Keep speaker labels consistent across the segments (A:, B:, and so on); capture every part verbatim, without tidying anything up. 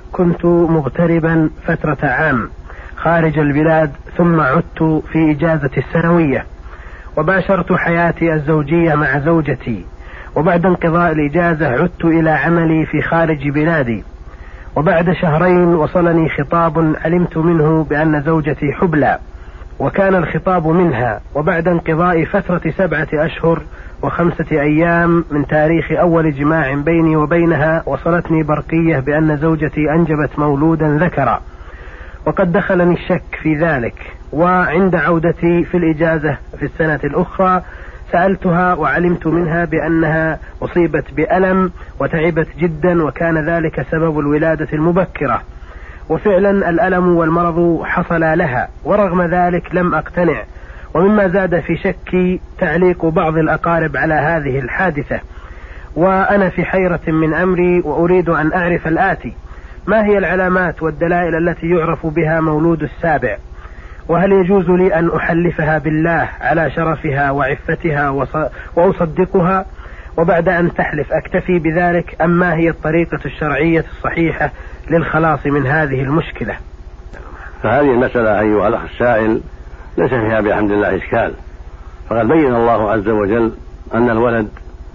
A: كنت مغتربا فترة عام خارج البلاد، ثم عدت في إجازة السنوية، وباشرت حياتي الزوجية مع زوجتي، وبعد انقضاء الإجازة عدت إلى عملي في خارج بلادي، وبعد شهرين وصلني خطاب علمت منه بأن زوجتي حبلى، وكان الخطاب منها، وبعد انقضاء فترة سبعة أشهر وخمسة أيام من تاريخ أول جماع بيني وبينها وصلتني برقية بأن زوجتي أنجبت مولودا ذكرا، وقد دخلني الشك في ذلك. وعند عودتي في الإجازة في السنة الأخرى سألتها وعلمت منها بأنها أصيبت بألم وتعبت جدا، وكان ذلك سبب الولادة المبكرة، وفعلا الألم والمرض حصل لها، ورغم ذلك لم أقتنع. ومما زاد في شكي تعليق بعض الأقارب على هذه الحادثة، وأنا في حيرة من أمري، وأريد أن أعرف الآتي: ما هي العلامات والدلائل التي يعرف بها مولود السابع؟ وهل يجوز لي أن أحلفها بالله على شرفها وعفتها وأصدقها، وبعد أن تحلف أكتفي بذلك، أم ما هي الطريقة الشرعية الصحيحة للخلاص من هذه المشكلة؟
B: فهذه المسألة أيها الأخ السائل ليس فيها بحمد الله إشكال، فقد بين الله عز وجل أن الولد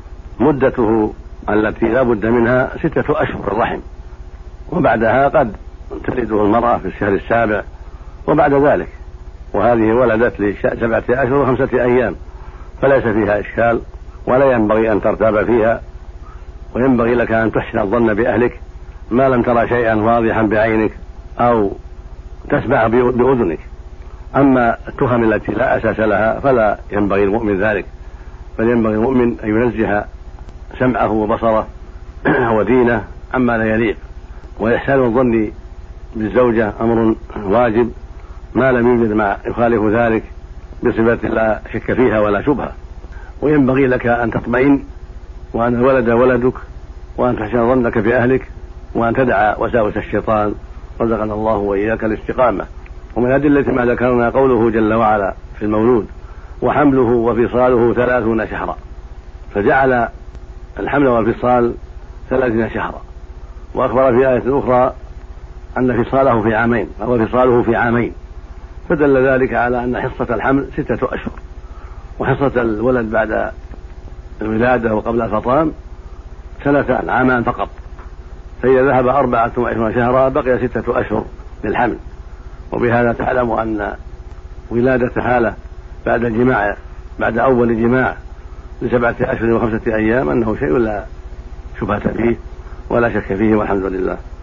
B: مدته التي لا بد منها ستة أشهر الرحم، وبعدها قد تلده المرأة في الشهر السابع وبعد ذلك، وهذه ولدت لسبعة أشهر وخمسة أيام، فليس فيها إشكال ولا ينبغي أن ترتاب فيها، وينبغي لك أن تحسن الظن بأهلك ما لم ترى شيئا واضحا بعينك أو تسمع بأذنك. أما التهم التي لا أساس لها فلا ينبغي المؤمن ذلك، بل ينبغي المؤمن أن ينزه سمعه وبصره ودينه عما لا يليق، وإحسان الظن بالزوجة أمر واجب ما لم يوجد ما يخالف ذلك بصفة لا شك فيها ولا شبهة. وينبغي لك أن تطمئن وأن الولد ولدك، وأن تحسن ظنك في أهلك، وأن تدع وساوس الشيطان، رزقنا الله وإياك الاستقامة. ومن أدلة ما ذكرنا قوله جل وعلا في المولود: وحمله وفصاله ثلاثون شهرا، فجعل الحمل والفصال ثلاثين شهرا، وأخبر في آية أخرى أن فصاله في عامين أو فصاله في عامين، فدل ذلك على أن حصة الحمل ستة أشهر، وحصة الولد بعد الولادة وقبل الفطام سنتان عامان فقط، فإذا ذهب أربعة وعشرون شهرا بقي ستة أشهر للحمل. وبهذا تعلم أن ولادة حالة بعد الجماع بعد أول جماع لسبعة أشهر وخمسة أيام أنه شيء لا شبهة فيه ولا شك فيه، والحمد لله.